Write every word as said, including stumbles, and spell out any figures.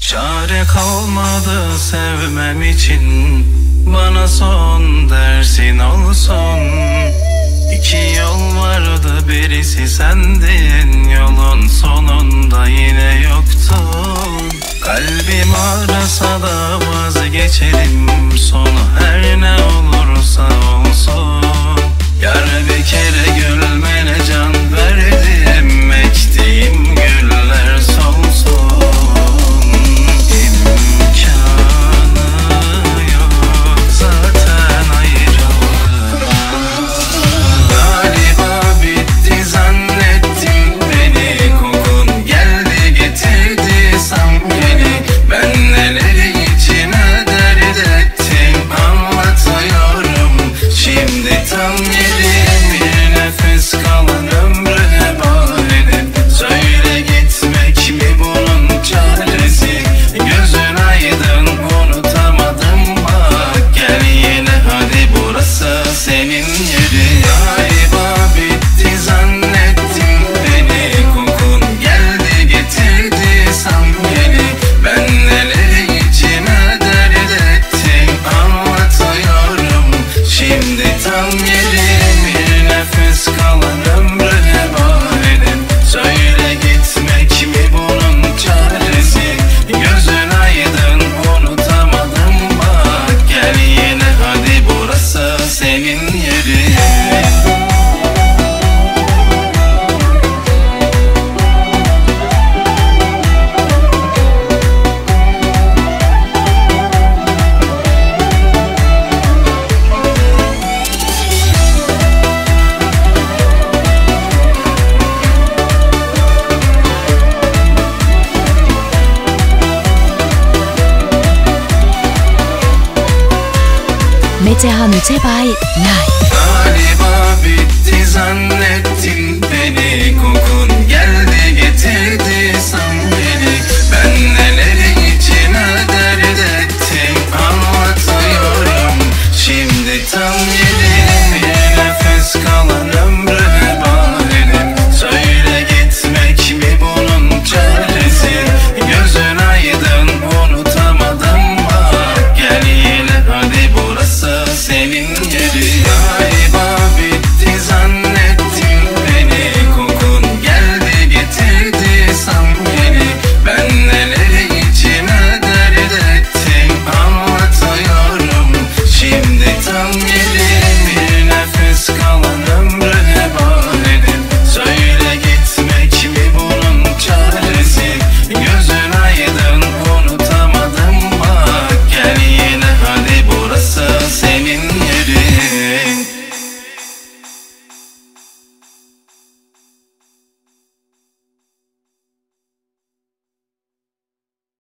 Çare kalmadı sevmem için, bana son dersin olsun. İki yol vardı, birisi sendin, yolun sonunda yine yoktun. Kalbim ağrısa da vazgeçerim, sonu her ne olursa olsun. Yar bir kere gülmene can verdim, ektiğim güller solsun. Metehan Ütebay Live. Galiba bitti zannettim